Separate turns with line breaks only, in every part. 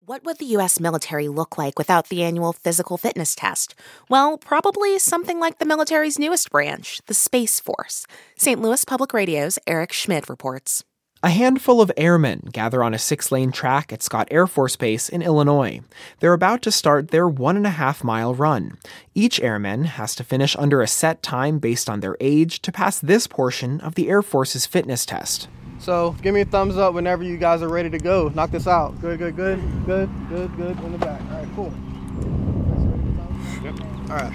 What would the U.S. military look like without the annual physical fitness test? Well, probably something like the military's newest branch, the Space Force. St. Louis Public Radio's Eric Schmid reports.
A handful of airmen gather on a 6-lane track at Scott Air Force Base in Illinois. They're about to start their 1.5-mile run. Each airman has to finish under a set time based on their age to pass this portion of the Air Force's fitness test.
So give me a thumbs up whenever you guys are ready to go. Knock this out. Good. In the back. All right, cool. Yep.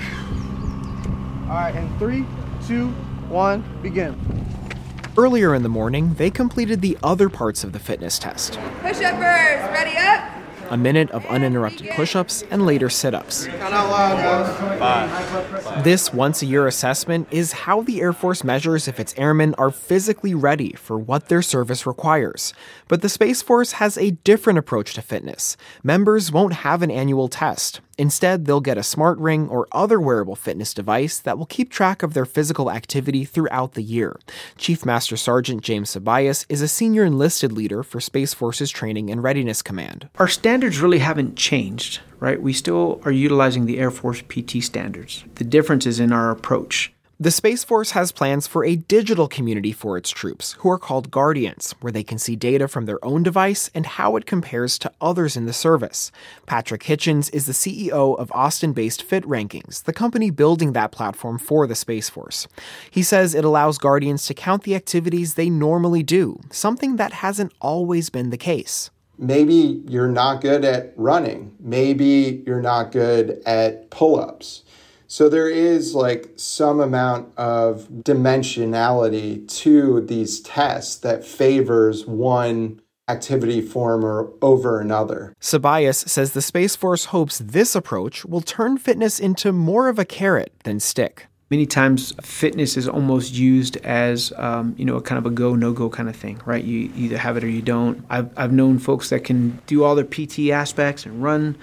All right, and 3, 2, 1, begin.
Earlier in the morning, they completed the other parts of the fitness test.
Push-uppers, ready up?
A minute of uninterrupted push-ups and later sit-ups.
Count out loud, guys.
5. This once-a-year assessment is how the Air Force measures if its airmen are physically ready for what their service requires. But the Space Force has a different approach to fitness. Members won't have an annual test. Instead, they'll get a smart ring or other wearable fitness device that will keep track of their physical activity throughout the year. Chief Master Sergeant James Sabias is a senior enlisted leader for Space Force's Training and Readiness Command.
Our standards really haven't changed, right? We still are utilizing the Air Force PT standards. The difference is in our approach.
The Space Force has plans for a digital community for its troops, who are called Guardians, where they can see data from their own device and how it compares to others in the service. Patrick Hitchens is the CEO of Austin-based Fit Rankings, the company building that platform for the Space Force. He says it allows Guardians to count the activities they normally do, something that hasn't always been the case.
Maybe you're not good at running. Maybe you're not good at pull-ups. So there is some amount of dimensionality to these tests that favors one activity form or over another.
Sabias says the Space Force hopes this approach will turn fitness into more of a carrot than stick.
Many times fitness is almost used as, a kind of a go, no-go kind of thing, right? You either have it or you don't. I've known folks that can do all their PT aspects and run,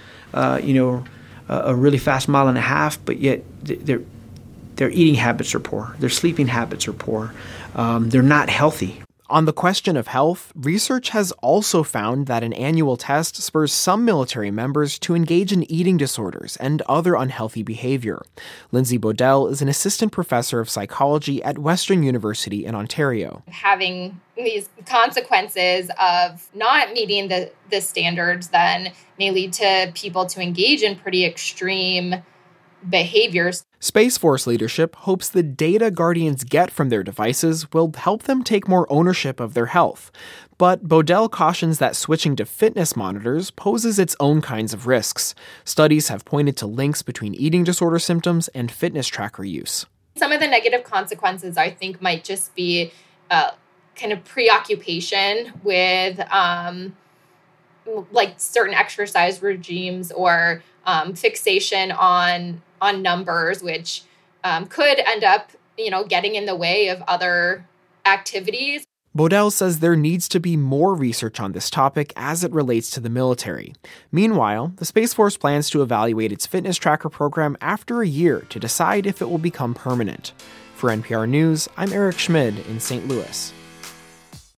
a really fast 1.5 miles, but yet their eating habits are poor. Their sleeping habits are poor. They're not healthy.
On the question of health, research has also found that an annual test spurs some military members to engage in eating disorders and other unhealthy behavior. Lindsay Bodell is an assistant professor of psychology at Western University in Ontario.
Having these consequences of not meeting the standards then may lead to people to engage in pretty extreme behaviors.
Space Force leadership hopes the data Guardians get from their devices will help them take more ownership of their health. But Bodell cautions that switching to fitness monitors poses its own kinds of risks. Studies have pointed to links between eating disorder symptoms and fitness tracker use.
Some of the negative consequences, I think, might just be kind of preoccupation with certain exercise regimes or fixation on numbers, which could end up, getting in the way of other activities.
Bodell says there needs to be more research on this topic as it relates to the military. Meanwhile, the Space Force plans to evaluate its fitness tracker program after a year to decide if it will become permanent. For NPR News, I'm Eric Schmid in St. Louis.